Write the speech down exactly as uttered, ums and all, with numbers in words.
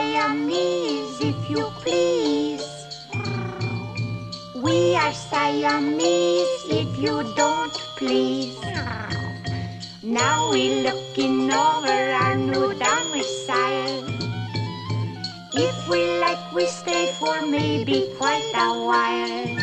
Siamese, if you please. We are Siamese, if you don't please. Now we're looking over our new domicile. If we like, we stay for maybe quite a while.